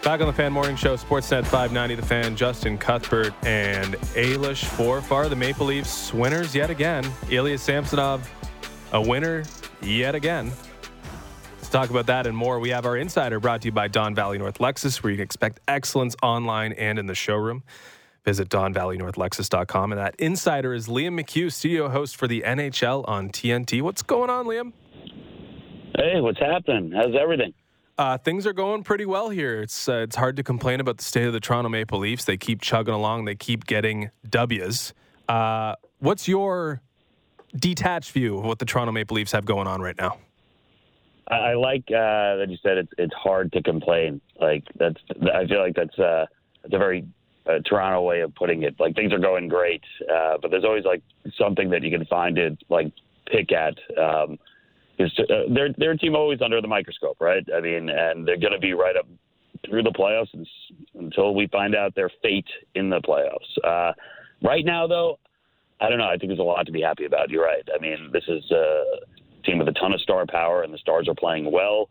Back on the Fan Morning Show, Sportsnet 590, The Fan, Justin Cuthbert and Ailish Forfar, the Maple Leafs winners yet again. Ilya Samsonov, a winner yet again. Let's talk about that and more. We have our Insider brought to you by Don Valley North Lexus, where you can expect excellence online and in the showroom. Visit DonValleyNorthLexus.com. And that Insider is Liam McHugh, studio host for the NHL on TNT. What's going on, Liam? Hey, what's happening? How's everything? Things are going pretty well here. It's hard to complain about the state of the Toronto Maple Leafs. They keep chugging along. They keep getting W's. What's your detached view of what the Toronto Maple Leafs have going on right now? I like that you said it's hard to complain. I feel like that's a very Toronto way of putting it. Like, things are going great, but there's always like something that you can find to like pick at. They're a team always under the microscope, right? I mean, and they're going to be right up through the playoffs until we find out their fate in the playoffs. Right now, though, I don't know. I think there's a lot to be happy about. You're right. I mean, this is a team with a ton of star power, and the Stars are playing well.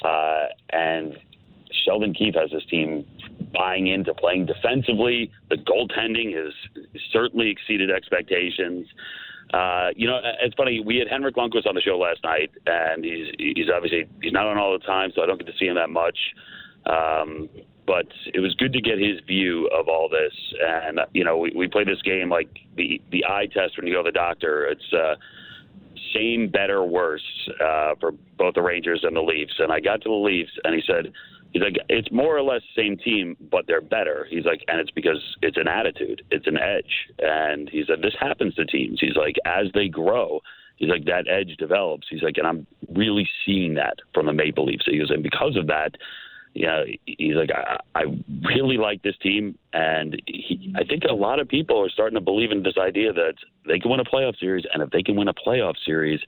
And Sheldon Keefe has this team buying into playing defensively. The goaltending has certainly exceeded expectations. It's funny. We had Henrik Lundqvist on the show last night, and he's obviously not on all the time, so I don't get to see him that much. But it was good to get his view of all this. And we play this game like the eye test when you go to the doctor. It's same, better, worse for both the Rangers and the Leafs. And I got to the Leafs, and he's like, it's more or less the same team, but they're better. He's like, and it's because it's an attitude. It's an edge. And he said, this happens to teams. He's like, as they grow, he's like, that edge develops. He's like, and I'm really seeing that from the Maple Leafs. He goes, and because of that, he's like, I really like this team. And I think a lot of people are starting to believe in this idea that they can win a playoff series. And if they can win a playoff series,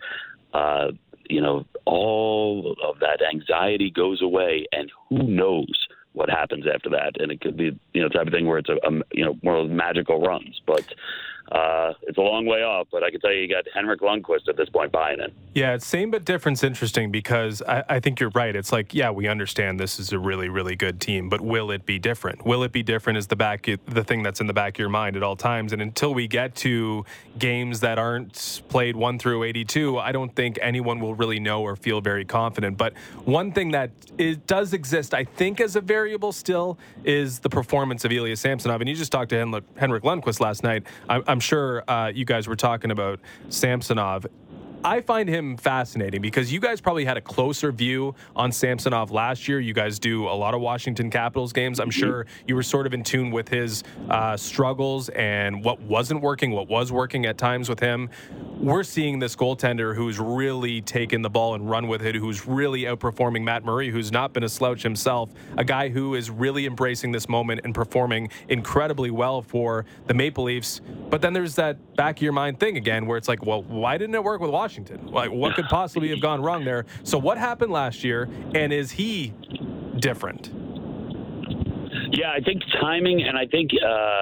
all of that anxiety goes away, and who knows what happens after that. And it could be, type of thing where it's one of those magical runs. But it's a long way off. But I can tell you got Henrik Lundqvist at this point buying it. Yeah, it's same but different's interesting because I think you're right. It's like, yeah, we understand this is a really, really good team, but will it be different? Will it be different is the thing that's in the back of your mind at all times. And until we get to games that aren't played 1 through 82, I don't think anyone will really know or feel very confident. But one thing that does exist, I think, as a variable still is the performance of Ilya Samsonov. And you just talked to Henrik Lundqvist last night. I'm sure you guys were talking about Samsonov. I find him fascinating because you guys probably had a closer view on Samsonov last year. You guys do a lot of Washington Capitals games. I'm sure you were sort of in tune with his struggles and what wasn't working, what was working at times with him. We're seeing this goaltender who's really taken the ball and run with it, who's really outperforming Matt Murray, who's not been a slouch himself, a guy who is really embracing this moment and performing incredibly well for the Maple Leafs. But then there's that back of your mind thing again where it's like, well, why didn't it work with Washington? Like, what could possibly have gone wrong there? So what happened last year, and is he different? Yeah, I think timing, and I think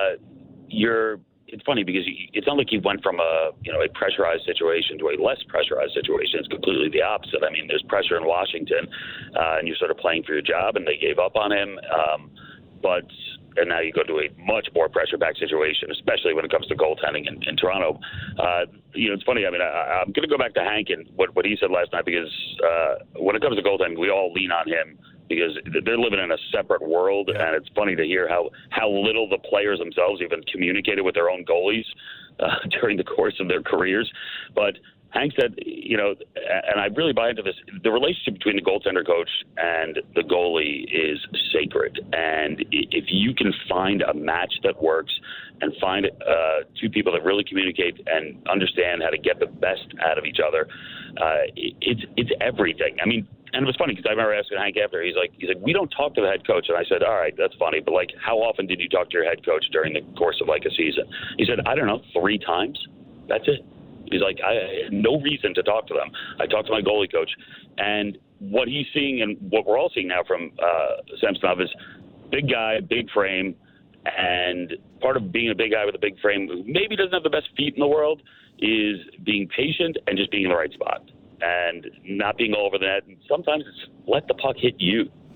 it's funny because it's not like he went from a pressurized situation to a less pressurized situation. It's completely the opposite. I mean, there's pressure in Washington, and you're sort of playing for your job, and they gave up on him. And now you go to a much more pressure-packed situation, especially when it comes to goaltending in Toronto. It's funny. I mean, I'm going to go back to Hank and what he said last night because when it comes to goaltending, we all lean on him because they're living in a separate world. And it's funny to hear how little the players themselves even communicated with their own goalies during the course of their careers. But Hank said, and I really buy into this, the relationship between the goaltender coach and the goalie is sacred. And if you can find a match that works and find two people that really communicate and understand how to get the best out of each other, it's everything. I mean, and it was funny because I remember asking Hank after, he's like, we don't talk to the head coach. And I said, all right, that's funny. But like, how often did you talk to your head coach during the course of like a season? He said, I don't know, 3 times. That's it. He's like, I had no reason to talk to them. I talked to my goalie coach. And what he's seeing and what we're all seeing now from Samsonov is big guy, big frame. And part of being a big guy with a big frame who maybe doesn't have the best feet in the world is being patient and just being in the right spot and not being all over the net. And sometimes it's let the puck hit you.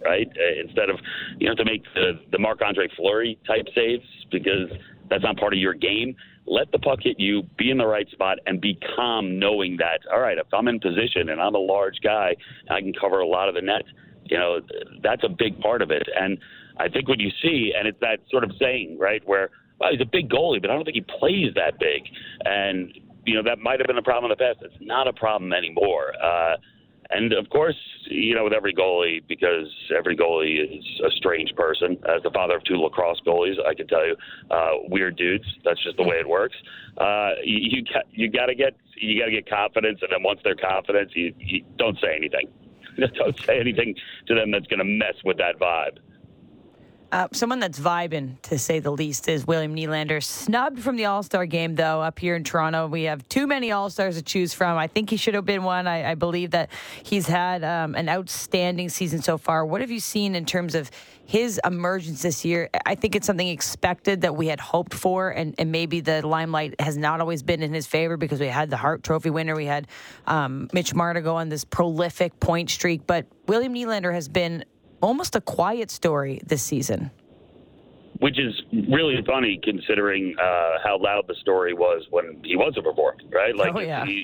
right? Instead of, you have to make the Marc-Andre Fleury type saves because that's not part of your game. Let the puck hit you, be in the right spot, and be calm knowing that, all right, if I'm in position and I'm a large guy, I can cover a lot of the net. That's a big part of it. And I think what you see, and it's that sort of saying, right, where, well, he's a big goalie, but I don't think he plays that big. And, that might have been a problem in the past. It's not a problem anymore. And, of course, with every goalie, because every goalie is a strange person. As the father of 2 lacrosse goalies, I can tell you, weird dudes. That's just the way it works. You got to get confidence, and then once they're confident, you don't say anything. Don't say anything to them that's going to mess with that vibe. Someone that's vibing, to say the least, is William Nylander. Snubbed from the All-Star game, though, up here in Toronto. We have too many All-Stars to choose from. I think he should have been one. I believe that he's had an outstanding season so far. What have you seen in terms of his emergence this year? I think it's something expected that we had hoped for, and maybe the limelight has not always been in his favor because we had the Hart Trophy winner. We had Mitch Marner go on this prolific point streak. But William Nylander has been almost a quiet story this season. Which is really funny considering how loud the story was when he wasn't performing, right? Like,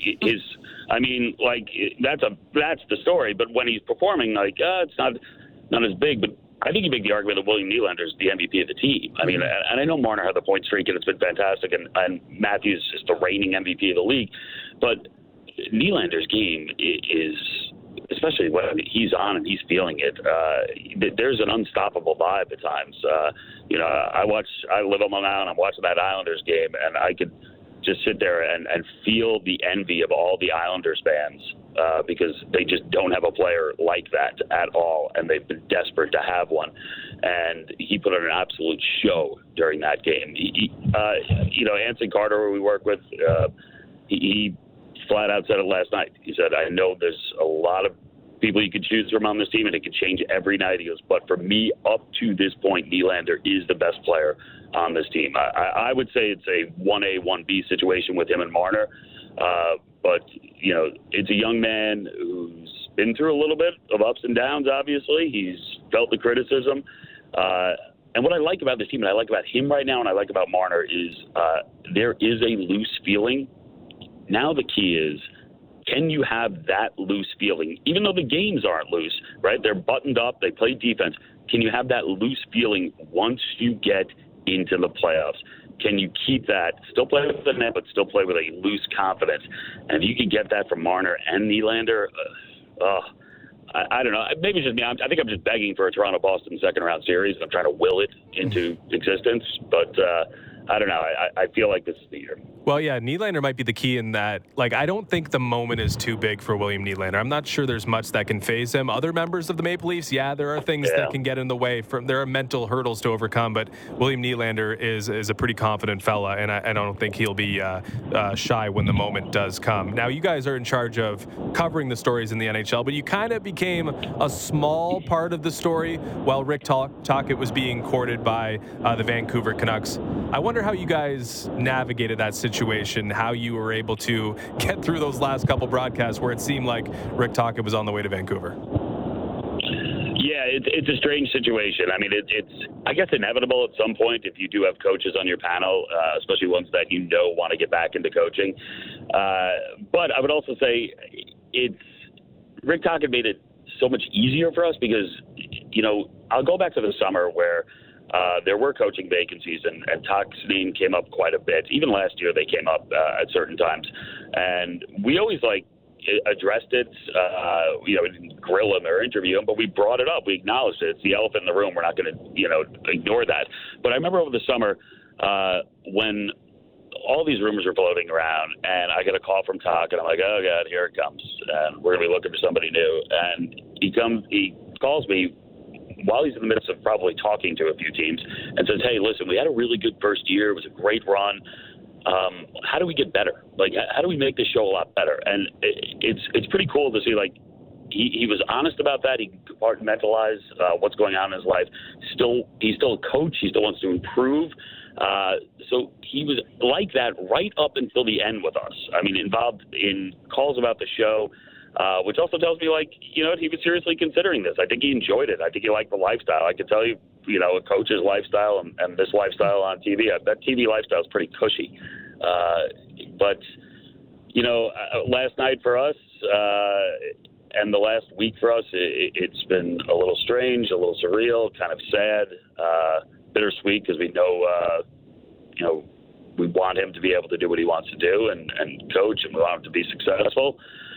that's the story. But when he's performing, it's not as big. But I think you make the argument that William Nylander is the MVP of the team. I mean, and I know Marner had the point streak and it's been fantastic, and Matthews is the reigning MVP of the league. But Nylander's game is, especially when he's on and he's feeling it, there's an unstoppable vibe at times. I live on Long Island, I'm watching that Islanders game, and I could just sit there and feel the envy of all the Islanders fans because they just don't have a player like that at all, and they've been desperate to have one. And he put on an absolute show during that game. Anson Carter, who we work with, he flat out said it last night. He said, I know there's a lot of people you could choose from on this team, and it could change every night. He goes, but for me, up to this point, Nylander is the best player on this team. I would say it's a 1A, 1B situation with him and Marner. But, it's a young man who's been through a little bit of ups and downs, obviously. He's felt the criticism. And what I like about this team, and I like about him right now, and I like about Marner, is there is a loose feeling. Now the key is, can you have that loose feeling? Even though the games aren't loose, right? They're buttoned up. They play defense. Can you have that loose feeling once you get into the playoffs? Can you keep that, still play with the net, but still play with a loose confidence? And if you can get that from Marner and Nylander, I don't know. Maybe it's just me. I think I'm just begging for a Toronto-Boston second-round series, and I'm trying to will it into existence. But I don't know. I feel like this is the year. Well, yeah, Nylander might be the key in that. I don't think the moment is too big for William Nylander. I'm not sure there's much that can phase him. Other members of the Maple Leafs, there are things that can get in the way. There are mental hurdles to overcome, but William Nylander is a pretty confident fella, and I don't think he'll be shy when the moment does come. Now, you guys are in charge of covering the stories in the NHL, but you kind of became a small part of the story while Rick Tocchet was being courted by the Vancouver Canucks. I wonder how you guys navigated that situation, how you were able to get through those last couple broadcasts where it seemed like Rick Tocchet was on the way to Vancouver. Yeah, it's a strange situation. I mean, it's I guess inevitable at some point if you do have coaches on your panel, especially ones that want to get back into coaching. But I would also say Rick Tocchet made it so much easier for us because, I'll go back to the summer where there were coaching vacancies, and Tocchet's name came up quite a bit. Even last year, they came up at certain times. And we always, addressed it. We didn't grill him or interview him, but we brought it up. We acknowledged it. It's the elephant in the room. We're not going to, ignore that. But I remember over the summer when all these rumors were floating around, and I get a call from Tocchet, and I'm like, oh, God, here it comes. And we're going to be looking for somebody new. And he calls me while he's in the midst of probably talking to a few teams and says, hey, listen, we had a really good first year. It was a great run. How do we get better? How do we make this show a lot better? And it's pretty cool to see, he was honest about that. He compartmentalized what's going on in his life. He's still a coach. He still wants to improve. So he was like that right up until the end with us. I mean, involved in calls about the show. which also tells me, like, he was seriously considering this. I think he enjoyed it. I think he liked the lifestyle. I can tell you, a coach's lifestyle and this lifestyle on TV, that TV lifestyle is pretty cushy. But last night for us and the last week for us, it's been a little strange, a little surreal, kind of sad, bittersweet, because we know, we want him to be able to do what he wants to do and coach, and we want him to be successful.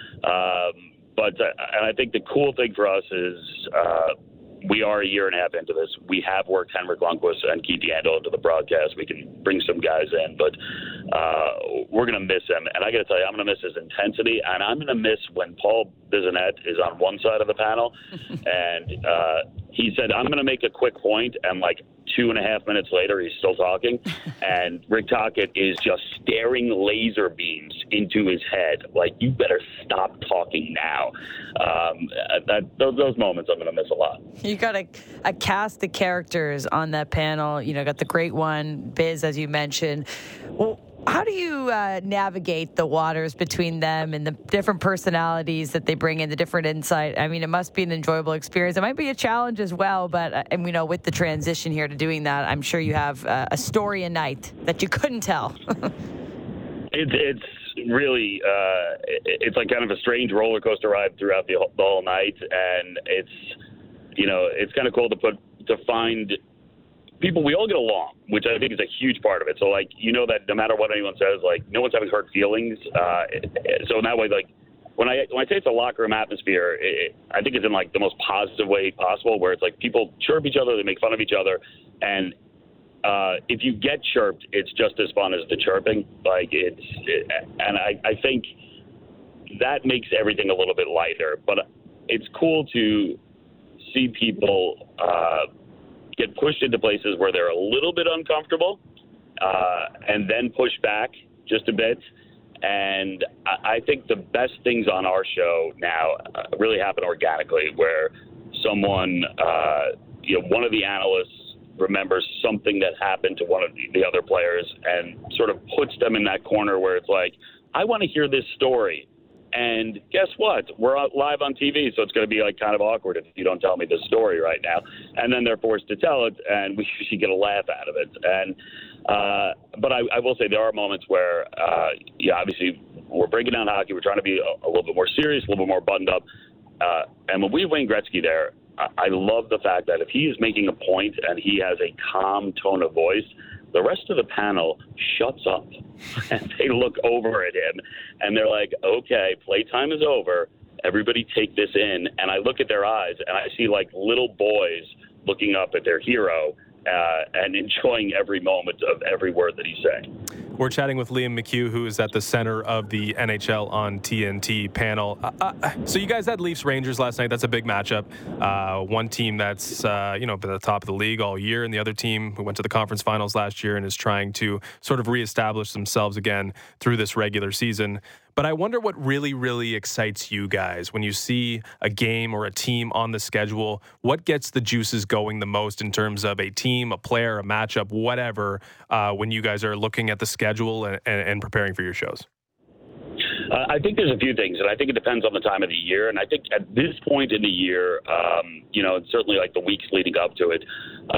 But I think the cool thing for us is we are a year and a half into this. We have worked Henrik Lundqvist and Keith Yandel into the broadcast. We can bring some guys in, but we're going to miss him. And I got to tell you, I'm going to miss his intensity, and I'm going to miss when Paul Bissonnette is on one side of the panel, and he said, I'm going to make a quick point, and like 2.5 minutes later, he's still talking, and Rick Tocchet is just staring laser beams into his head. Like, you better stop talking now. Those moments I'm going to miss a lot. You got a cast of characters on that panel. Got the great one, Biz, as you mentioned. Well, how do you navigate the waters between them and the different personalities that they bring in, the different insight? I mean, it must be an enjoyable experience. It might be a challenge as well, but with the transition here to doing that, I'm sure you have a story a night that you couldn't tell. It's really it's like kind of a strange roller coaster ride throughout the whole night, and it's kind of cool to find people. We all get along, which I think is a huge part of it. So, like, that no matter what anyone says, like, no one's having hurt feelings. So in that way, like, when I say it's a locker room atmosphere, I think it's in like the most positive way possible, where it's like people chirp each other, they make fun of each other, and if you get chirped, it's just as fun as the chirping. Like, and I think that makes everything a little bit lighter. But it's cool to see people get pushed into places where they're a little bit uncomfortable, and then push back just a bit. And I think the best things on our show now really happen organically, where someone, one of the analysts remembers something that happened to one of the other players and sort of puts them in that corner where it's like, I want to hear this story. And guess what? We're live on TV, so it's going to be like kind of awkward if you don't tell me this story right now. And then they're forced to tell it, and we usually get a laugh out of it. And but I will say there are moments where, obviously we're breaking down hockey. We're trying to be a little bit more serious, a little bit more buttoned up. And when we have Wayne Gretzky there, I love the fact that if he is making a point and he has a calm tone of voice, the rest of the panel shuts up and they look over at him and they're like, okay, playtime is over. Everybody take this in. And I look at their eyes and I see like little boys looking up at their hero and enjoying every moment of every word that he's saying. We're chatting with Liam McHugh, who is at the center of the NHL on TNT panel. So you guys had Leafs-Rangers last night. That's a big matchup. One team that's, been at the top of the league all year, and the other team who went to the conference finals last year and is trying to sort of reestablish themselves again through this regular season. But I wonder what really, really excites you guys when you see a game or a team on the schedule. What gets the juices going the most in terms of a team, a player, a matchup, whatever, when you guys are looking at the schedule and preparing for your shows? I think there's a few things, and I think it depends on the time of the year. And I think at this point in the year, and certainly like the weeks leading up to it,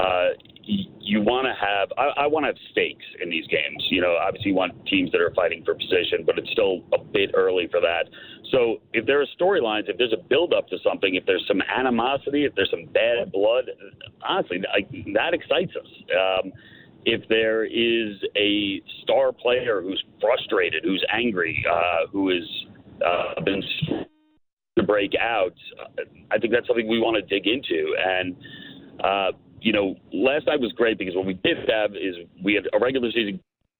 you want to have – I want to have stakes in these games. Obviously you want teams that are fighting for position, but it's still a bit early for that. So if there are storylines, if there's a build-up to something, if there's some animosity, if there's some bad blood, honestly, that excites us. If there is a star player who's frustrated, who's angry, who has been to break out, I think that's something we want to dig into. And, last night was great because what we did have is we had a regular season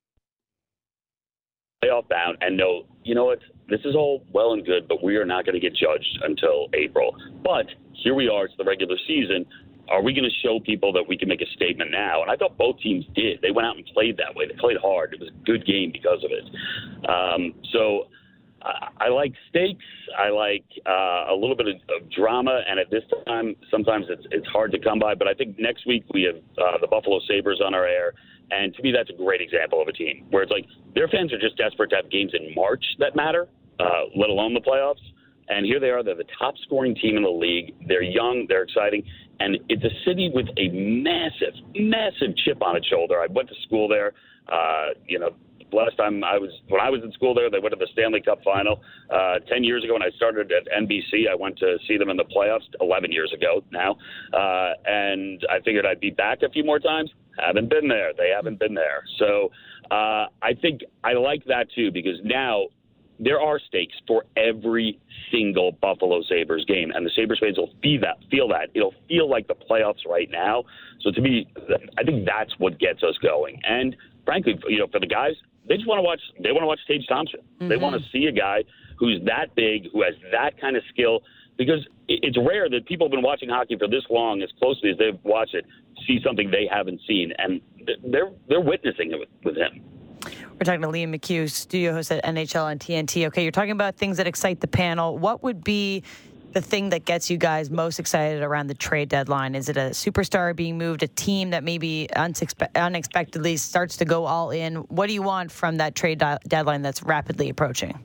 playoff bound and you know what, this is all well and good, but we are not going to get judged until April. But here we are, it's the regular season. Are we going to show people that we can make a statement now? And I thought both teams did. They went out and played that way. They played hard. It was a good game because of it. So I like stakes. I like a little bit of drama. And at this time, sometimes it's hard to come by. But I think next week we have the Buffalo Sabres on our air. And to me, that's a great example of a team where it's like their fans are just desperate to have games in March that matter, let alone the playoffs. And here they are. They're the top-scoring team in the league. They're young. They're exciting. And it's a city with a massive, massive chip on its shoulder. I went to school there. Last time when I was in school there, they went to the Stanley Cup final. 10 years ago when I started at NBC, I went to see them in the playoffs 11 years ago now. And I figured I'd be back a few more times. Haven't been there. They haven't been there. So I think I like that too, because now there are stakes for every single Buffalo Sabres game, and the Sabres fans will feel that. It'll feel like the playoffs right now. So to me, I think that's what gets us going. And frankly, for the guys, they just want to watch. They want to watch Tage Thompson. Mm-hmm. They want to see a guy who's that big, who has that kind of skill. Because it's rare that people have been watching hockey for this long, as closely as they've watched it, see something they haven't seen, and they're witnessing it with him. We're talking to Liam McHugh, studio host at NHL on TNT. Okay, you're talking about things that excite the panel. What would be the thing that gets you guys most excited around the trade deadline? Is it a superstar being moved, a team that maybe unexpectedly starts to go all in? What do you want from that trade deadline that's rapidly approaching?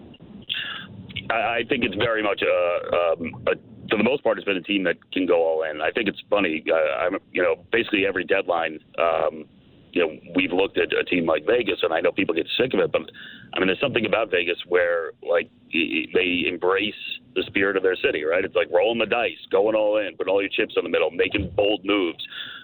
I think it's very much for the most part, it's been a team that can go all in. I think it's funny. Basically every deadline, we've looked at a team like Vegas, and I know people get sick of it, but I mean, there's something about Vegas where they embrace the spirit of their city, right? It's like rolling the dice, going all in, putting all your chips in the middle, making bold moves.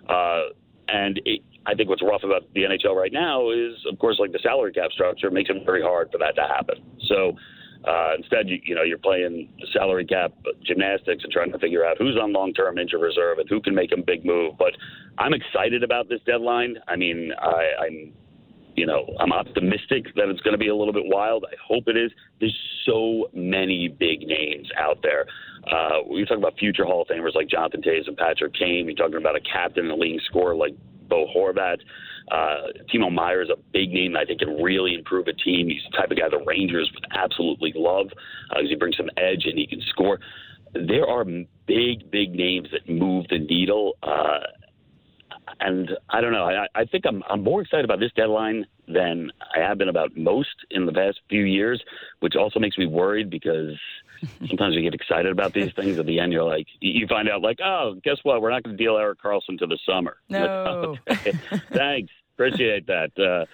I think what's rough about the NHL right now is, of course, like the salary cap structure makes it very hard for that to happen. So instead, you're playing the salary cap gymnastics and trying to figure out who's on long-term injured reserve and who can make a big move. But I'm excited about this deadline. I mean, I'm optimistic that it's going to be a little bit wild. I hope it is. There's so many big names out there. You're talking about future Hall of Famers like Jonathan Toews and Patrick Kane. You're talking about a captain and a leading scorer like Bo Horvat. Timo Meier is a big name that I think can really improve a team. He's the type of guy the Rangers would absolutely love because he brings some edge and he can score. There are big, big names that move the needle. And I don't know. I think I'm more excited about this deadline than I have been about most in the past few years, which also makes me worried because sometimes you get excited about these things. At the end, you're like, you find out like, oh, guess what? We're not going to deal Erik Karlsson to the summer. No. Okay. Thanks. Appreciate that.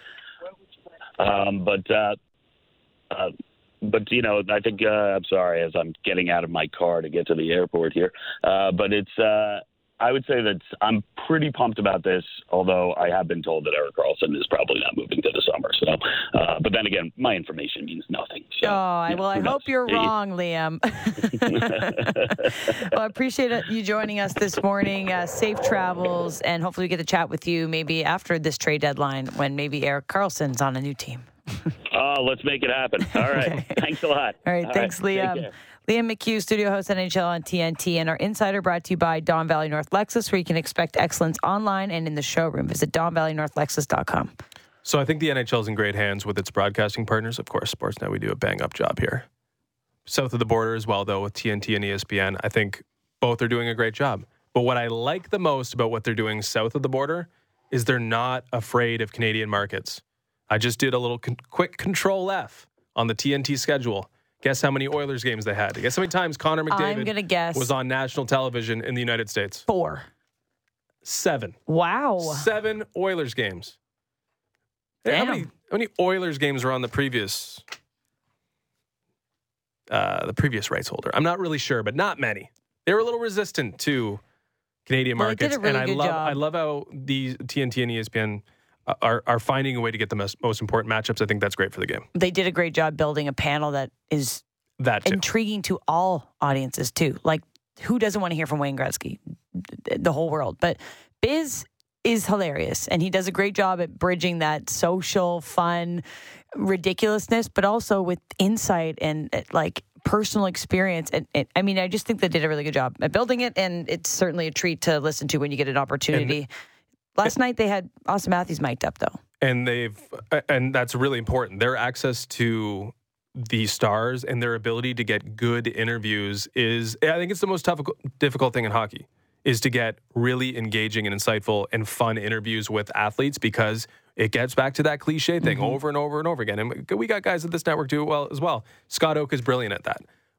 But I think I'm sorry as I'm getting out of my car to get to the airport here. But it's I would say that I'm pretty pumped about this, although I have been told that Erik Karlsson is probably not moving to the summer. So, but then again, my information means nothing. So, I hope you're wrong, Liam. Well, I appreciate you joining us this morning. Safe travels, and hopefully we get to chat with you maybe after this trade deadline when maybe Erik Karlsson's on a new team. Let's make it happen. All right. Okay. Thanks a lot. All right. Thanks, Liam. Liam McHugh, studio host NHL on TNT, and our insider brought to you by Don Valley North Lexus, where you can expect excellence online and in the showroom. Visit DonValleyNorthLexus.com. So I think the NHL is in great hands with its broadcasting partners. Of course, Sportsnet, we do a bang-up job here. South of the border as well, though, with TNT and ESPN. I think both are doing a great job. But what I like the most about what they're doing south of the border is they're not afraid of Canadian markets. I just did a little quick Control F on the TNT schedule. Guess how many Oilers games they had? Guess how many times Connor McDavid was on national television in the United States? 4. 7. Wow. 7 Oilers games. Damn. How many Oilers games were on the previous rights holder? I'm not really sure, but not many. They were a little resistant to Canadian markets. They did a really good job. I love how the TNT and ESPN are finding a way to get the most important matchups. I think that's great for the game. They did a great job building a panel that is intriguing to all audiences, too. Like, who doesn't want to hear from Wayne Gretzky? The whole world. But Biz is hilarious, and he does a great job at bridging that social, fun, ridiculousness, but also with insight and, personal experience. And I just think they did a really good job at building it, and it's certainly a treat to listen to when you get an opportunity. Last night they had Austin Matthews mic'd up, though. And that's really important. Their access to the stars and their ability to get good interviews I think it's the most difficult thing in hockey, is to get really engaging and insightful and fun interviews with athletes, because it gets back to that cliche thing over and over and over again. And we got guys at this network do it well as well. Scott Oak is brilliant at that.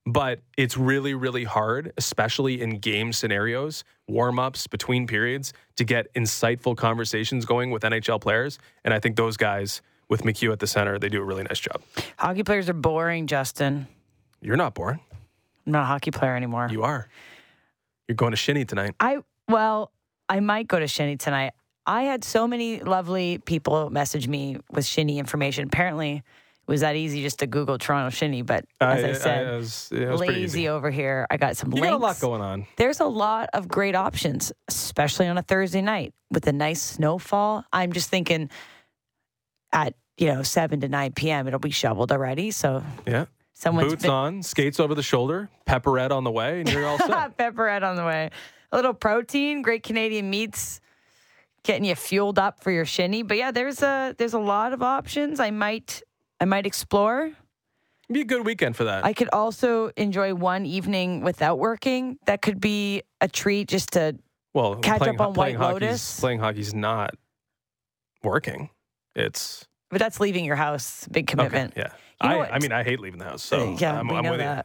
but it's really, really hard, especially in game scenarios, warm-ups, between periods, to get insightful conversations going with NHL players. And I think those guys, with McHugh at the center, they do a really nice job. Hockey players are boring, Justin. You're not boring. I'm not a hockey player anymore. You are. You're going to Shinny tonight. I might go to Shinny tonight. I had so many lovely people message me with Shinny information. Apparently, it was that easy just to Google Toronto Shinny, but as I said, it was lazy over here. I got some links. You got a lot going on. There's a lot of great options, especially on a Thursday night with a nice snowfall. I'm just thinking at 7 to 9 p.m. it'll be shoveled already. So yeah, boots on, skates over the shoulder, pepperette on the way, and you're all set. Pepperette on the way. A little protein, great Canadian meats, getting you fueled up for your Shinny. But yeah, there's a lot of options. I might explore. It'd be a good weekend for that. I could also enjoy one evening without working. That could be a treat just to catch up on White Lotus. Playing hockey's not working. But that's leaving your house. Big commitment. Okay, yeah. I hate leaving the house. So I'm with that.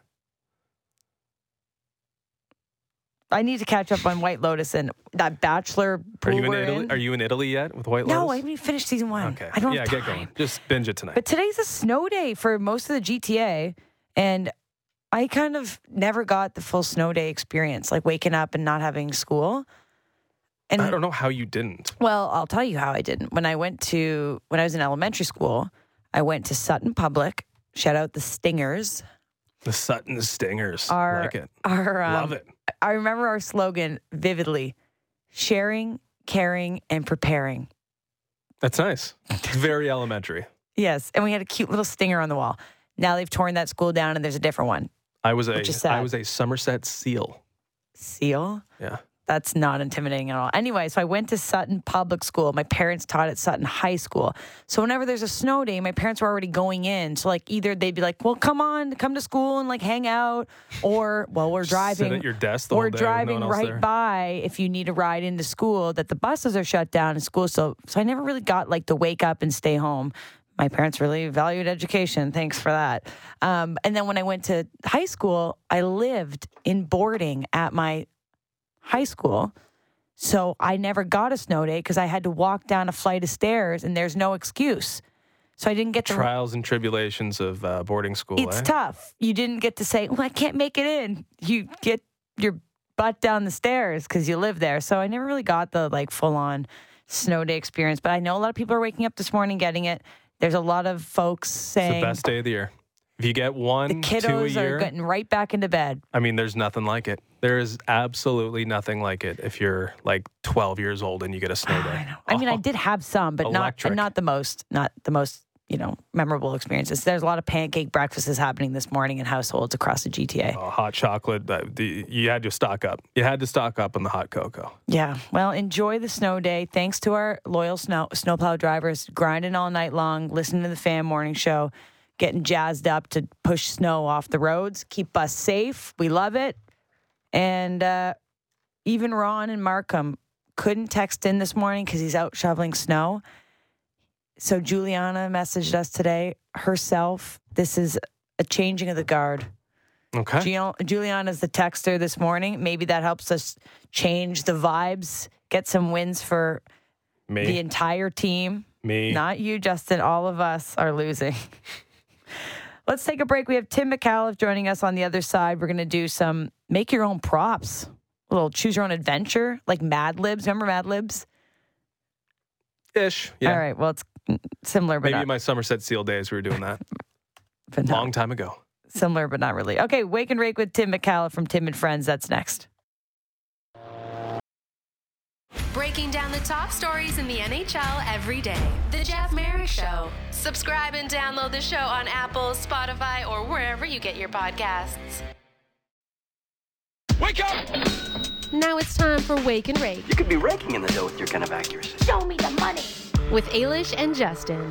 I need to catch up on White Lotus and that Bachelor pool. Are you in Italy yet with White Lotus? No, I haven't even finished season 1. Okay. I don't have time. Get going. Just binge it tonight. But today's a snow day for most of the GTA, and I kind of never got the full snow day experience, like waking up and not having school. And I don't know how you didn't. Well, I'll tell you how I didn't. When I was in elementary school, I went to Sutton Public. Shout out the Stingers. The Sutton Stingers. Like it. Love it. I remember our slogan vividly: sharing, caring, and preparing. That's nice. It's very elementary. Yes, and we had a cute little stinger on the wall. Now they've torn that school down, and there's a different one. I was a Somerset Seal. Seal? Yeah. That's not intimidating at all. Anyway, so I went to Sutton Public School. My parents taught at Sutton High School. So whenever there's a snow day, my parents were already going in. So either they'd be like, well, come to school and hang out. Or, well, we're driving. Sit at your desk the whole day. We're driving no one right by if you need a ride into school, that the buses are shut down in school. So I never really got the wake up and stay home. My parents really valued education. Thanks for that. And then when I went to high school, I lived in boarding at my high school. So I never got a snow day because I had to walk down a flight of stairs and there's no excuse. So I didn't get to... Trials and tribulations of boarding school. It's tough. You didn't get to say, well, I can't make it in. You get your butt down the stairs because you live there. So I never really got the full-on snow day experience. But I know a lot of people are waking up this morning getting it. There's a lot of folks saying... It's the best day of the year. If you get 1, 2 a year... The kiddos are getting right back into bed. I mean, there's nothing like it. There is absolutely nothing like it if you're 12 years old and you get a snow day. I know. I mean, I did have some, but not the most memorable experiences. There's a lot of pancake breakfasts happening this morning in households across the GTA. Hot chocolate. You had to stock up. You had to stock up on the hot cocoa. Yeah. Well, enjoy the snow day. Thanks to our loyal snowplow drivers, grinding all night long, listening to the Fan Morning Show, getting jazzed up to push snow off the roads. Keep us safe. We love it. And even Ron and Markham couldn't text in this morning because he's out shoveling snow. So Juliana messaged us today herself. This is a changing of the guard. Okay. Juliana's the texter this morning. Maybe that helps us change the vibes, get some wins for the entire team. Me. Not you, Justin. All of us are losing. Let's take a break. We have Tim McAuliffe joining us on the other side. We're going to do some make your own props, a little choose your own adventure, like Mad Libs. Remember Mad Libs? Ish. Yeah. All right. Well, it's similar, but maybe not. My Somerset Seal days we were doing that. But long time ago. Similar, but not really. Okay. Wake and Rake with Tim McAuliffe from Tim and Friends. That's next. Breaking down the top stories in the NHL every day. The Jeff Marek Show. Subscribe and download the show on Apple, Spotify, or wherever you get your podcasts. Wake up! Now it's time for Wake and Rake. You could be raking in the dough with your kind of accuracy. Show me the money. With Ailish and Justin.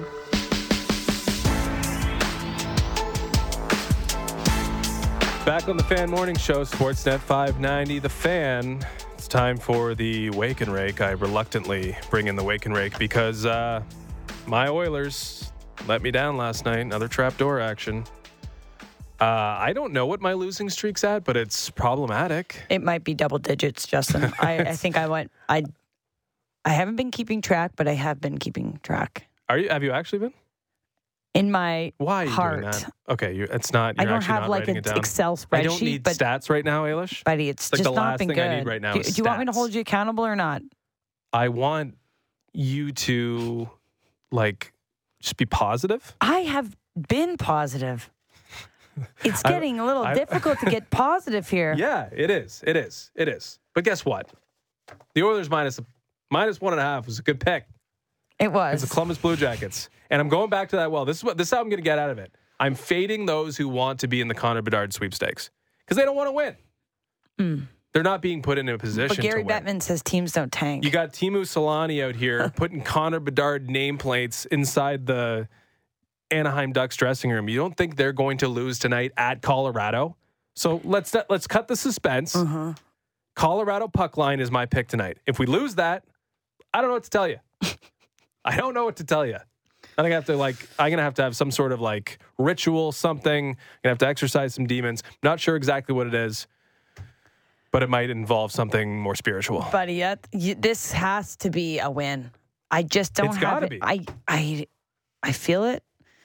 Back on the Fan Morning Show, Sportsnet 590, The Fan. It's time for the Wake and Rake. I reluctantly bring in the Wake and Rake because my Oilers let me down last night. Another trapdoor action. I don't know what my losing streak's at, but it's problematic. It might be double digits, Justin. I think I haven't been keeping track, but I have been keeping track. Have you actually been? In my Why are you heart. doing that? Okay, it's not. You're I don't actually have not like writing an it down. Excel spreadsheet. I don't need stats right now, Ailish. Buddy, it's like just the not last been thing good. I need right now. Do is you want me to stats. hold you accountable or not? I want you to just be positive. I have been positive. It's getting a little difficult to get positive here. Yeah, it is. It is. It is. But guess what? The Oilers minus 1.5 was a good pick. It was. It's the Columbus Blue Jackets. And I'm going back to that. Well, this is how I'm going to get out of it. I'm fading those who want to be in the Connor Bedard sweepstakes because they don't want to win. They're not being put in a position But Gary to win. Bettman says teams don't tank. You got Teemu Solani out here putting Connor Bedard nameplates inside the Anaheim Ducks dressing room. You don't think they're going to lose tonight at Colorado? So let's cut the suspense. Colorado puck line is my pick tonight. If we lose that, I don't know what to tell you. I don't know what to tell you. I think I'm gonna have to have some sort of ritual, something. I'm gonna have to exercise some demons. Not sure exactly what it is, but it might involve something more spiritual. Buddy, this has to be a win. I just don't It's have gotta it. be. I feel it.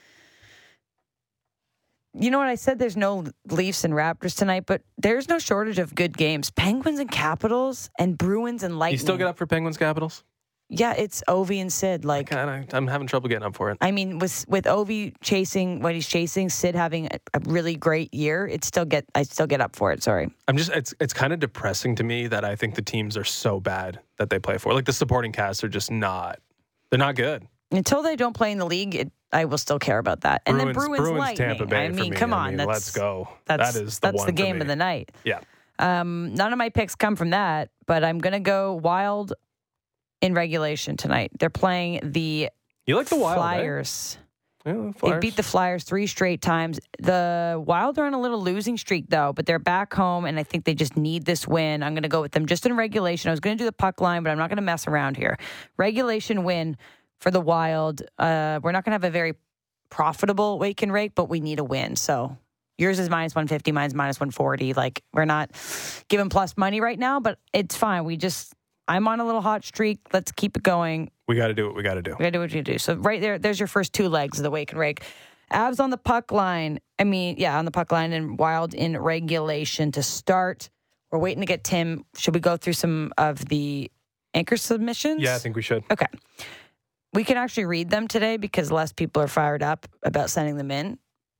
You know what I said? There's no Leafs and Raptors tonight, but there's no shortage of good games. Penguins and Capitals and Bruins and Lightning. You still get up for Penguins Capitals? Yeah, it's Ovi and Sid. I'm having trouble getting up for it. I mean, with Ovi chasing what he's chasing, Sid having a really great year, I still get up for it. Sorry. It's kind of depressing to me that I think the teams are so bad that they play for. The supporting cast are just not. They're not good. Until they don't play in the league, I will still care about that. And then Bruins Lightning. Tampa Bay. I mean, for me. come on, let's go. That's the game of the night. Yeah. None of my picks come from that, but I'm going to go Wild in regulation tonight. They're playing the You like the Wild, Flyers. Yeah, the They Flyers. beat the Flyers 3 straight times. The Wild are on a little losing streak, though, but they're back home, and I think they just need this win. I'm going to go with them just in regulation. I was going to do the puck line, but I'm not going to mess around here. Regulation win for the Wild. We're not going to have a very profitable wake and rake, but we need a win. So yours is minus 150, mine's minus 140. We're not giving plus money right now, but it's fine. I'm on a little hot streak. Let's keep it going. We got to do what we got to do. We got to do what you do. So right there's your first 2 legs of the wake and rake. Avs on the puck line. On the puck line, and Wild in regulation to start. We're waiting to get Tim. Should we go through some of the anchor submissions? Yeah, I think we should. Okay. We can actually read them today because less people are fired up about sending them in.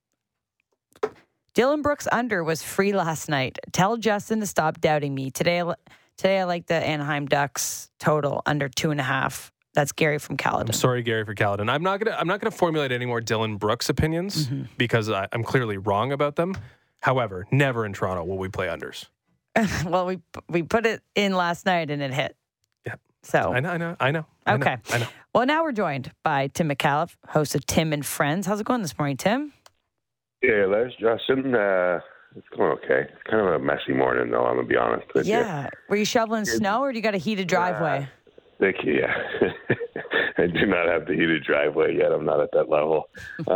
Dylan Brooks under was free last night. Tell Justin to stop doubting me. Today I like the Anaheim Ducks total under 2.5. That's Gary from Caledon. I'm sorry, Gary, for Caledon. I'm not gonna formulate any more Dylan Brooks opinions because I'm clearly wrong about them. However, never in Toronto will we play unders. Well, we put it in last night and it hit. Yeah. So I know. Okay. I know. Well, now we're joined by Tim McAuliffe, host of Tim and Friends. How's it going this morning, Tim? Yeah, Les, Justin, it's going okay. It's kind of a messy morning, though, I'm going to be honest with you. Yeah. Were you shoveling snow or do you got a heated driveway? Yeah. I do not have the heated driveway yet. I'm not at that level.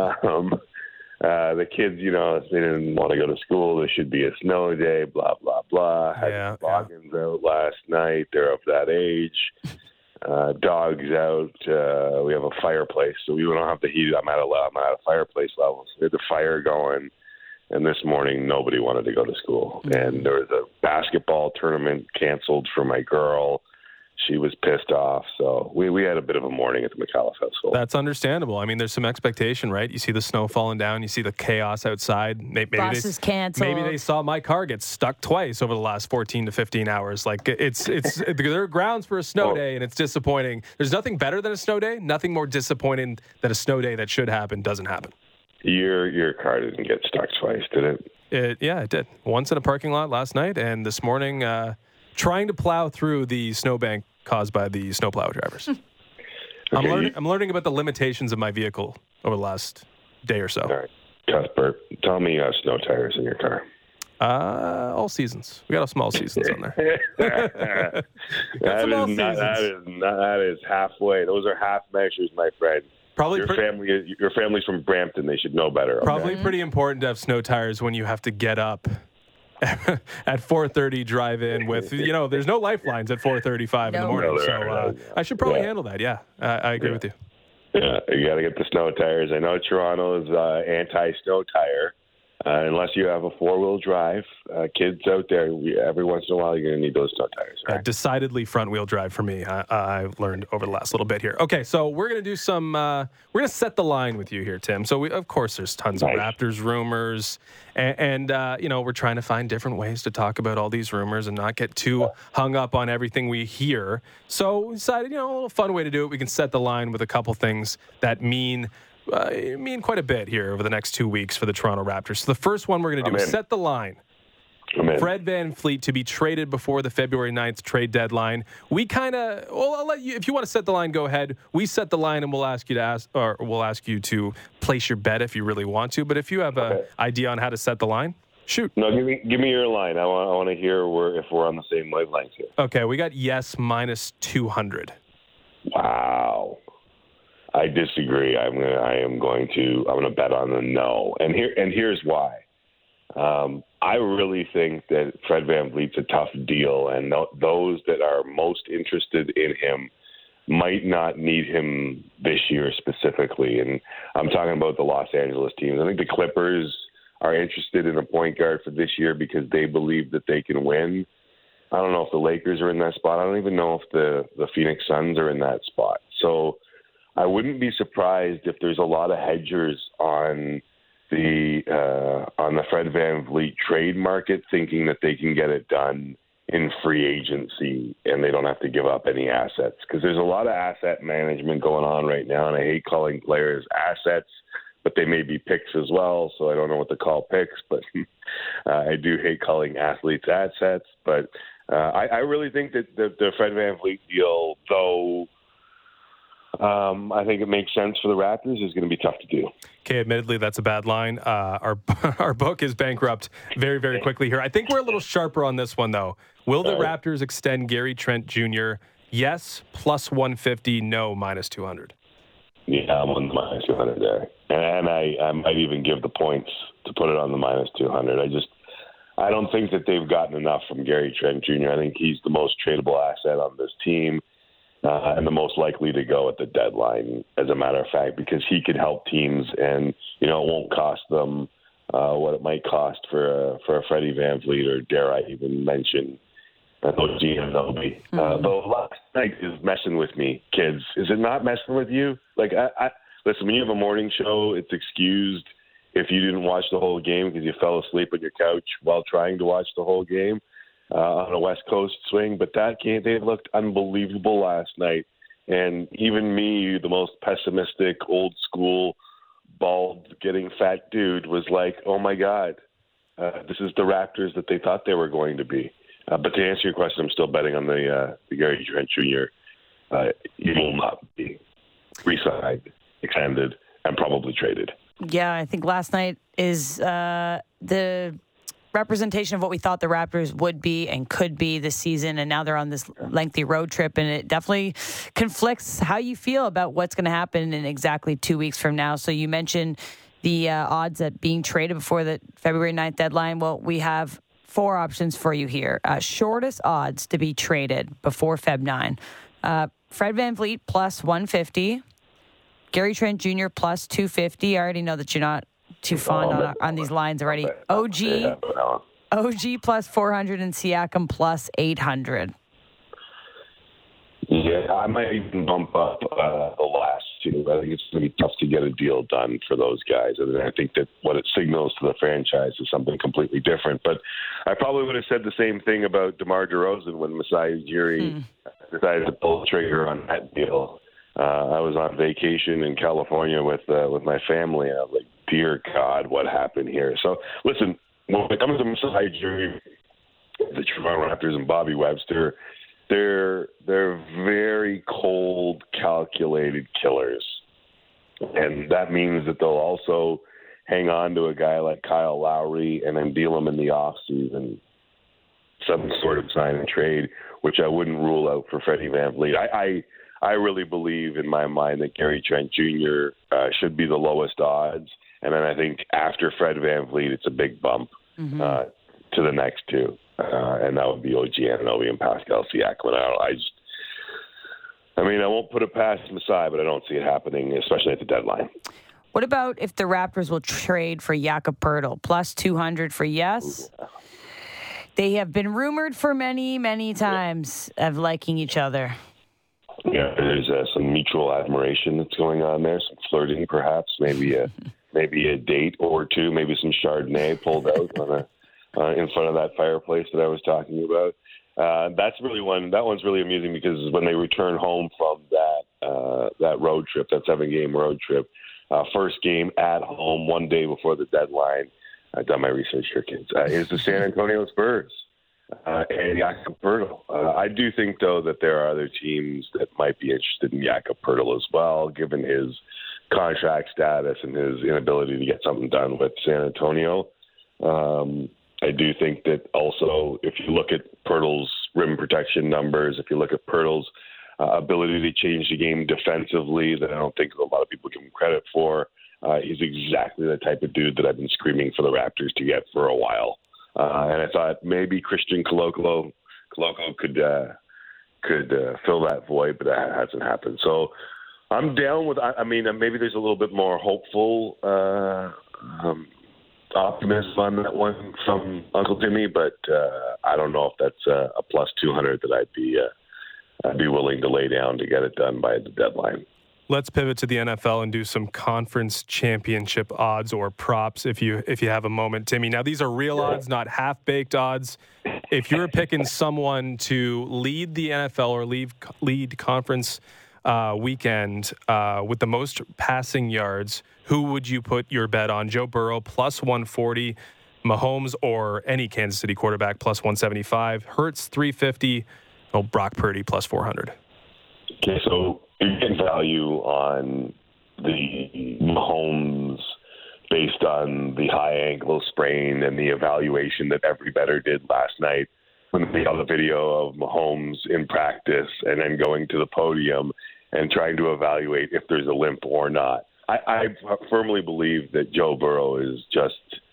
The kids, they didn't want to go to school. There should be a snow day, blah, blah, blah. Had loggins out last night. They're of that age. Dogs out. We have a fireplace, so we don't have the heat. I'm at a fireplace level. So we had the fire going. And this morning, nobody wanted to go to school. And there was a basketball tournament canceled for my girl. She was pissed off. So we had a bit of a morning at the McAuliffe household. That's understandable. I mean, there's some expectation, right? You see the snow falling down. You see the chaos outside. Bus is canceled. Maybe they saw my car get stuck twice over the last 14 to 15 hours. There are grounds for a snow day, and it's disappointing. There's nothing better than a snow day. Nothing more disappointing than a snow day that should happen doesn't happen. Your car didn't get stuck twice, did it? It did. Once in a parking lot last night, and this morning trying to plow through the snowbank caused by the snowplow drivers. Okay, I'm learning about the limitations of my vehicle over the last day or so. All right. Cuthbert, tell me you have snow tires in your car. All seasons. We got a small seasons on there. That is halfway. Those are half measures, my friend. Probably your family's from Brampton. They should know better. Okay? Probably pretty important to have snow tires when you have to get up at 4:30, drive in with, there's no lifelines at 4:35 in the morning. So I should probably handle that. Yeah, I agree with you. Yeah, you got to get the snow tires. I know Toronto is anti-snow tire. Unless you have a four-wheel drive, kids out there, every once in a while, you're going to need those snow tires. Right? Decidedly front-wheel drive for me. I've learned over the last little bit here. Okay, so we're going to do some. We're going to set the line with you here, Tim. So of course, there's tons of Raptors rumors, and we're trying to find different ways to talk about all these rumors and not get too hung up on everything we hear. So we decided, a little fun way to do it. We can set the line with a couple things that mean quite a bit here over the next 2 weeks for the Toronto Raptors. So the first one we're going to do is set the line. Fred VanVleet to be traded before the February 9th trade deadline. We I'll let you, if you want to set the line, go ahead. We set the line and we'll ask you to place your bet if you really want to. But if you have an idea on how to set the line, shoot. No, give me your line. I want to hear if we're on the same wavelength here. Okay, we got yes minus 200. Wow. I disagree. I'm going to bet on the no, and here's why. I really think that Fred VanVleet's a tough deal, and those that are most interested in him might not need him this year specifically. And I'm talking about the Los Angeles teams. I think the Clippers are interested in a point guard for this year because they believe that they can win. I don't know if the Lakers are in that spot. I don't even know if the Phoenix Suns are in that spot. So I wouldn't be surprised if there's a lot of hedgers on the Fred VanVleet trade market thinking that they can get it done in free agency and they don't have to give up any assets, because there's a lot of asset management going on right now, and I hate calling players assets, but they may be picks as well, so I don't know what to call picks, but I do hate calling athletes assets. But I really think that the Fred VanVleet deal, though I think it makes sense for the Raptors, is going to be tough to do. Okay, admittedly, that's a bad line. Our book is bankrupt very, very quickly here. I think we're a little sharper on this one, though. Will the Raptors extend Gary Trent Jr.? Yes, plus 150. No, minus 200. Yeah, I'm on the minus 200 there. And I might even give the points to put it on the minus 200. I don't think that they've gotten enough from Gary Trent Jr. I think he's the most tradable asset on this team. And the most likely to go at the deadline, as a matter of fact, because he could help teams, and it won't cost them what it might cost for a Freddie VanVleet, or dare I even mention OG Anunoby. Though last night is messing with me, kids. Is it not messing with you? Like, listen, when you have a morning show, it's excused if you didn't watch the whole game because you fell asleep on your couch while trying to watch the whole game. On a West Coast swing, but that game, they looked unbelievable last night. And even me, the most pessimistic, old school, bald, getting fat dude, was like, oh my God, this is the Raptors that they thought they were going to be. But to answer your question, I'm still betting on the Gary Trent Jr. He will not be re-signed, extended, and probably traded. Yeah, I think last night is the representation of what we thought the Raptors would be and could be this season, and now they're on this lengthy road trip, and it definitely conflicts how you feel about what's going to happen in exactly 2 weeks from now. So you mentioned the odds at being traded before the February 9th deadline. Well, we have 4 options for you here. Shortest odds to be traded before Feb 9. Fred VanVleet plus 150. Gary Trent Jr. plus 250. I already know that you're not too fond on these lines already. OG plus 400 and Siakam plus 800. Yeah, I might even bump up the last 2. I think it's going to be tough to get a deal done for those guys. And I think that what it signals to the franchise is something completely different. But I probably would have said the same thing about DeMar DeRozan when Masai Ujiri decided to pull the trigger on that deal. I was on vacation in California with my family, and I was like, dear God, what happened here? So, listen, when it comes to Masai Ujiri, the Toronto Raptors and Bobby Webster, they're very cold, calculated killers. And that means that they'll also hang on to a guy like Kyle Lowry and then deal him in the offseason, some sort of sign and trade, which I wouldn't rule out for Freddie VanVleet. I really believe in my mind that Gary Trent Jr. Should be the lowest odds. And then I think after Fred VanVleet, it's a big bump to the next two. And that would be OG Anunoby and Pascal Siakam. I won't put it past Masai, but I don't see it happening, especially at the deadline. What about if the Raptors will trade for Jakob Poeltl? Plus 200 for yes. Ooh. They have been rumored for many, many times of liking each other. Yeah, there's some mutual admiration that's going on there, some flirting perhaps, maybe a date or two, maybe some Chardonnay pulled out in front of that fireplace that I was talking about. That's really that one's really amusing because when they return home from that road trip, that 7-game road trip, first game at home, 1 day before the deadline. I've done my research here, kids. Is the San Antonio Spurs and Jakob Poeltl. I do think, though, that there are other teams that might be interested in Jakob Poeltl as well, given his contract status and his inability to get something done with San Antonio. I do think that also, if you look at Poeltl's rim protection numbers, if you look at Poeltl's ability to change the game defensively, that I don't think a lot of people give him credit for, he's exactly the type of dude that I've been screaming for the Raptors to get for a while. And I thought maybe Christian Koloko could fill that void, but that hasn't happened. So I'm down with. Maybe there's a little bit more hopeful optimism on that one from Uncle Timmy, but I don't know if that's a plus 200 that I'd be willing to lay down to get it done by the deadline. Let's pivot to the NFL and do some conference championship odds or props if you have a moment, Timmy. Now, these are real odds, not half-baked odds. If you were picking someone to lead the NFL or lead conference weekend with the most passing yards, who would you put your bet on? Joe Burrow, plus 140. Mahomes or any Kansas City quarterback, plus 175. Hurts, 350. Oh, Brock Purdy, plus 400. Okay, so you're getting value on the Mahomes based on the high ankle sprain and the evaluation that every bettor did last night when they saw the video of Mahomes in practice and then going to the podium and trying to evaluate if there's a limp or not. I firmly believe that Joe Burrow is just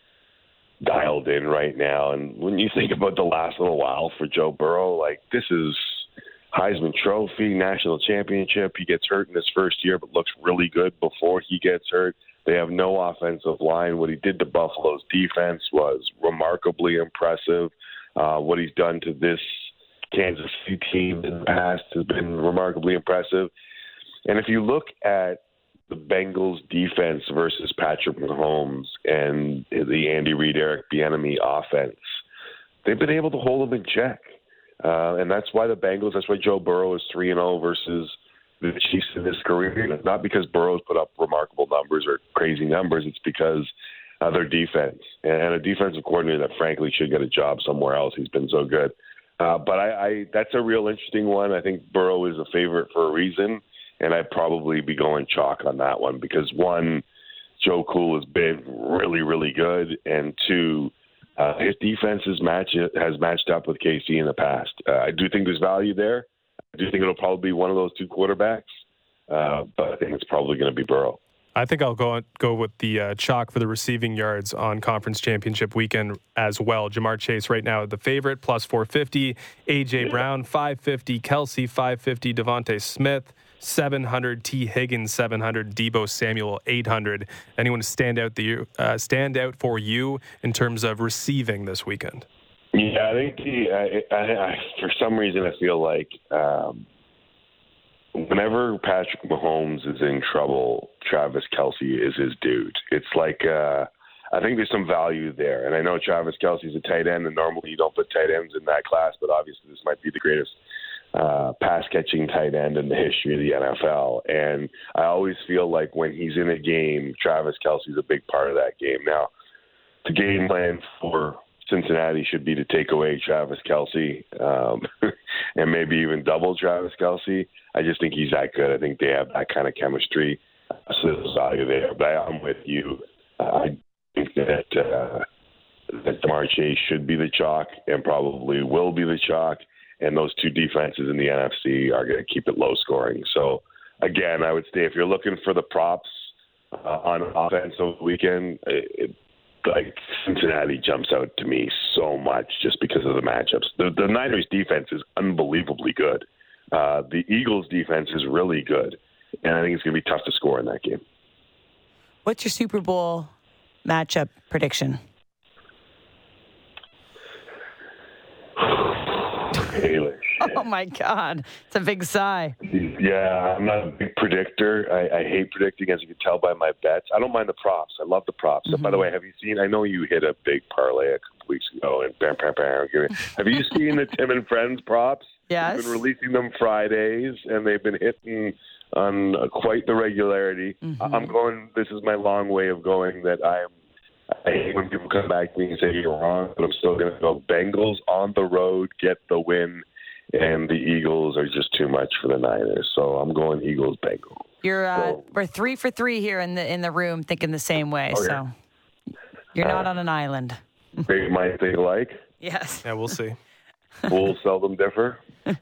dialed in right now. And when you think about the last little while for Joe Burrow, like this is Heisman Trophy, national championship. He gets hurt in his first year, but looks really good before he gets hurt. They have no offensive line. What he did to Buffalo's defense was remarkably impressive. What he's done to this Kansas City team in the past has been remarkably impressive. And if you look at the Bengals defense versus Patrick Mahomes and the Andy Reid, Eric Bieniemy offense, they've been able to hold them in check. And that's why that's why Joe Burrow is 3-0 versus the Chiefs in his career. Not because Burrow's put up remarkable numbers or crazy numbers. It's because of their defense and a defensive coordinator that frankly should get a job somewhere else. He's been so good. But that's a real interesting one. I think Burrow is a favorite for a reason. And I'd probably be going chalk on that one because, one, Joe Cool has been really, really good. And two, his defense has matched up with KC in the past. I do think there's value there. I do think it'll probably be one of those two quarterbacks. But I think it's probably going to be Burrow. I think I'll go with the chalk for the receiving yards on conference championship weekend as well. Jamar Chase right now the favorite, plus 450. A.J. Brown, 550. Kelsey, 550. Devontae Smith, 700. T. Higgins, 700. Deebo Samuel, 800. Anyone stand out for you in terms of receiving this weekend? Yeah, I think for some reason I feel like whenever Patrick Mahomes is in trouble, Travis Kelce is his dude. It's like I think there's some value there. And I know Travis Kelce's a tight end, and normally you don't put tight ends in that class, but obviously this might be the greatest pass-catching tight end in the history of the NFL. And I always feel like when he's in a game, Travis Kelce's a big part of that game. Now, the game plan for Cincinnati should be to take away Travis Kelce and maybe even double Travis Kelce. I just think he's that good. I think they have that kind of chemistry. So there's value there. But I'm with you. I think that Jamar Chase should be the chalk and probably will be the chalk. and those two defenses in the NFC are going to keep it low scoring. So, again, I would say if you're looking for the props on offense over the weekend, like Cincinnati jumps out to me so much just because of the matchups. The Niners defense is unbelievably good. The Eagles defense is really good, and I think it's going to be tough to score in that game. What's your Super Bowl matchup prediction? Baelish. Oh, my God. It's a big sigh. Yeah, I'm not a big predictor. I hate predicting, as you can tell by my bets. I don't mind the props. I love the props. Mm-hmm. By the way, have you seen, I know you hit a big parlay a couple weeks ago, and have you seen the Tim and Friends props? Yes. They've been releasing them Fridays, and they've been hitting on quite the regularity. Mm-hmm. This is my long way of going that I hate when people come back to me and say you're wrong, but I'm still going to go Bengals on the road, get the win, and the Eagles are just too much for the Niners. So I'm going Eagles-Bengals. We're 3 for 3 here in the room, thinking the same way. Okay. So you're not on an island. Big might think alike. Yes. Yeah, we'll see. Fools seldom differ.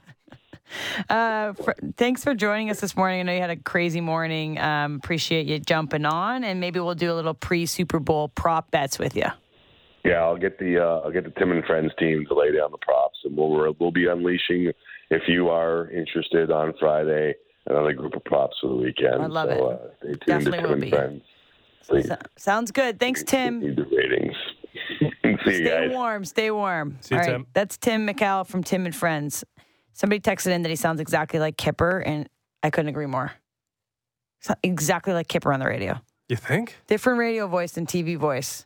Thanks for joining us this morning. I know you had a crazy morning. Appreciate you jumping on, and maybe we'll do a little pre-Super Bowl prop bets with you. Yeah, I'll get the Tim and Friends team to lay down the props, and we'll be unleashing, if you are interested, on Friday another group of props for the weekend. I love it. Stay tuned Definitely to Tim and Friends. Sounds good. Thanks, Tim. Need the ratings. See you guys. Stay warm. See you, All right, Tim. that's Tim McCall from Tim and Friends. Somebody texted in that he sounds exactly like Kipper, and I couldn't agree more. Exactly like Kipper on the radio. You think? Different radio voice than TV voice.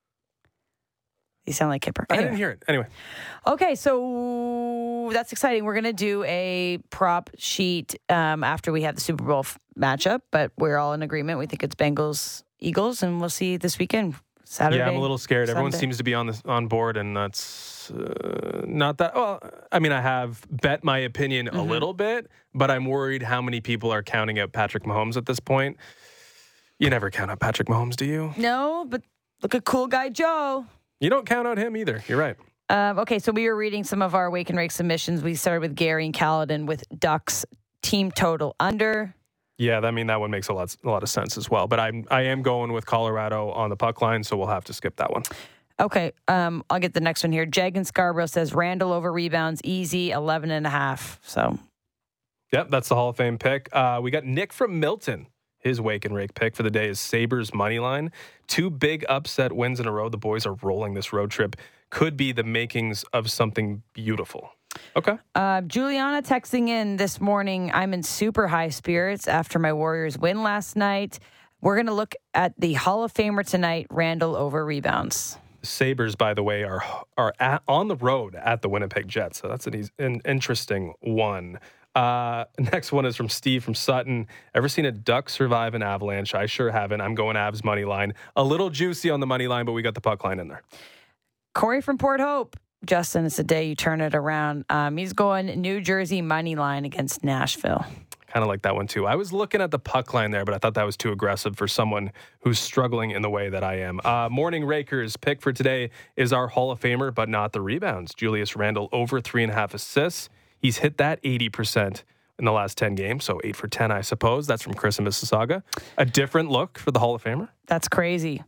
You sound like Kipper. Anyway. I didn't hear it. Anyway. Okay, so that's exciting. We're going to do a prop sheet after we have the Super Bowl matchup, but we're all in agreement. We think it's Bengals-Eagles, and we'll see this weekend. Saturday. Yeah, I'm a little scared. Sunday. Everyone seems to be on board, and that's not that. Well, I mean, I have bet my opinion a little bit, but I'm worried how many people are counting out Patrick Mahomes at this point. You never count out Patrick Mahomes, do you? No, but look at cool guy Joe. You don't count out him either. You're right. Okay, so we were reading some of our Wake and Rake submissions. We started with Gary and Caledon with Ducks team total under. Yeah, I mean, that one makes a lot of sense as well. But I am going with Colorado on the puck line, so we'll have to skip that one. Okay, I'll get the next one here. Jeg in Scarborough says Randall over rebounds, easy, 11.5. So, yep, that's the Hall of Fame pick. We got Nick from Milton. His Wake and Rake pick for the day is Sabres money line. 2 big upset wins in a row. The boys are rolling this road trip. Could be the makings of something beautiful. Okay. Juliana texting in this morning, I'm in super high spirits after my Warriors win last night. We're going to look at the Hall of Famer tonight, Randall over rebounds. Sabres, by the way, are on the road at the Winnipeg Jets. So that's an interesting one. Next one is from Steve from Sutton. Ever seen a duck survive an avalanche? I sure haven't. I'm going Avs money line. A little juicy on the money line, but we got the puck line in there. Corey from Port Hope. Justin, it's the day you turn it around. He's going New Jersey money line against Nashville. Kind of like that one, too. I was looking at the puck line there, but I thought that was too aggressive for someone who's struggling in the way that I am. Morning Rakers pick for today is our Hall of Famer, but not the rebounds. Julius Randle over 3.5 assists. He's hit that 80% in the last 10 games, so 8 for 10, I suppose. That's from Chris in Mississauga. A different look for the Hall of Famer. That's crazy.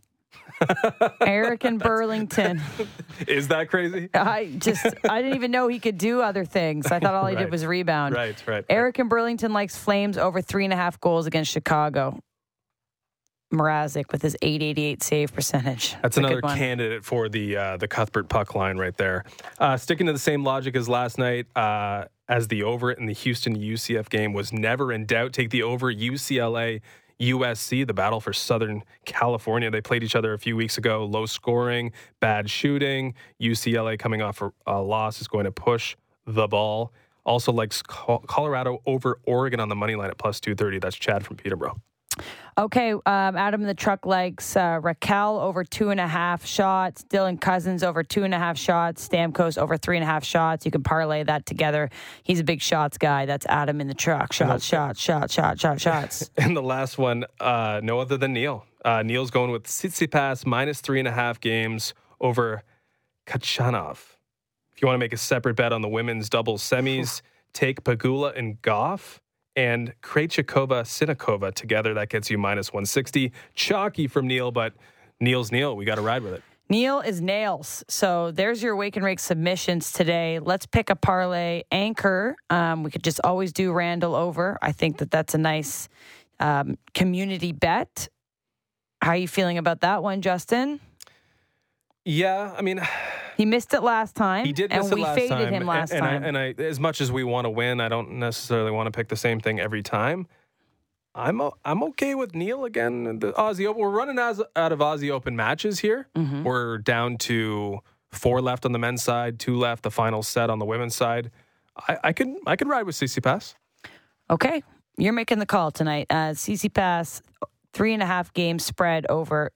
Eric in Burlington. Is that crazy? I didn't even know he could do other things. I thought all he did was rebound. Right. Eric in Burlington likes Flames over 3.5 goals against Chicago. Mrazek with his .888 save percentage. That's another candidate for the Cuthbert puck line right there. Sticking to the same logic as last night, as the over in the Houston UCF game was never in doubt. Take the over UCLA USC, the battle for Southern California. They played each other a few weeks ago. Low scoring, bad shooting. UCLA coming off a loss is going to push the ball. Also likes Colorado over Oregon on the money line at plus 230. That's Chad from Peterborough. Okay, Adam in the truck likes Raquel over 2.5 shots. Dylan Cousins over 2.5 shots. Stamkos over 3.5 shots. You can parlay that together. He's a big shots guy. That's Adam in the truck. Shots. And the last one, no other than Neil. Neil's going with Tsitsipas minus 3.5 games over Kachanov. If you want to make a separate bet on the women's doubles semis, take Pegula and Goff and Krejcikova Sinikova together. That gets you minus 160. Chalky from Neil, but Neil's Neil. We got to ride with it. Neil is nails. So there's your Wake and Rake submissions today. Let's pick a parlay anchor. We could just always do Randall over. I think that's a nice community bet. How are you feeling about that one, Justin? Yeah, I mean, he missed it last time. He did miss it last time. And we faded him last time. And I, as much as we want to win, I don't necessarily want to pick the same thing every time. I'm okay with Neil again. The Aussie Open. We're running out of Aussie Open matches here. Mm-hmm. We're down to 4 left on the men's side, 2 left. The final set on the women's side. I could ride with CC Okay, you're making the call tonight. CC Pass 3.5 game spread over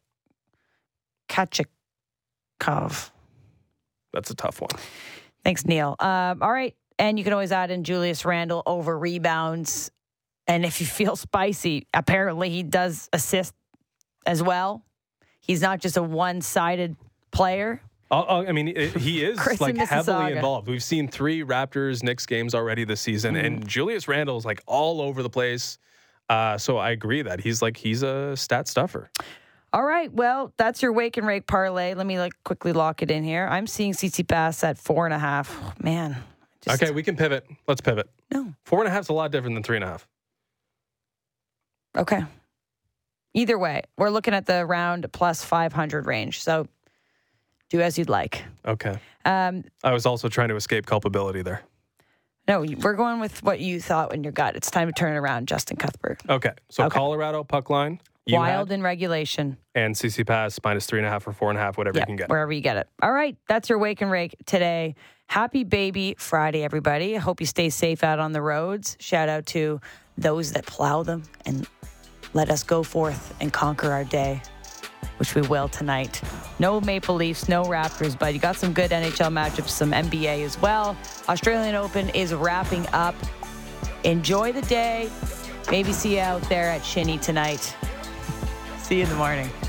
Krejcikov. That's a tough one. Thanks, Neil. All right, and you can always add in Julius Randle over rebounds. And if you feel spicy, apparently he does assist as well. He's not just a one-sided player. I mean, he is like heavily involved. We've seen 3 Raptors Knicks games already this season, and Julius Randle is like all over the place. So I agree that he's a stat stuffer. All right, well, that's your Wake and Rake parlay. Let me quickly lock it in here. I'm seeing CC Pass at 4.5. Oh, man. Okay, we can pivot. Let's pivot. No. 4.5 is a lot different than 3.5. Okay. Either way, we're looking at the round plus 500 range. So do as you'd like. Okay. I was also trying to escape culpability there. No, we're going with what you thought in your gut. It's time to turn it around, Justin Cuthbert. Okay. So Colorado puck line. Wild in regulation. And CC Pass minus 3.5 or 4.5, whatever you can get. Wherever you get it. All right. That's your Wake and Rake today. Happy Baby Friday, everybody. I hope you stay safe out on the roads. Shout out to those that plow them and let us go forth and conquer our day, which we will tonight. No Maple Leafs, no Raptors, but you got some good NHL matchups, some NBA as well. Australian Open is wrapping up. Enjoy the day. Maybe see you out there at Shinny tonight. See you in the morning.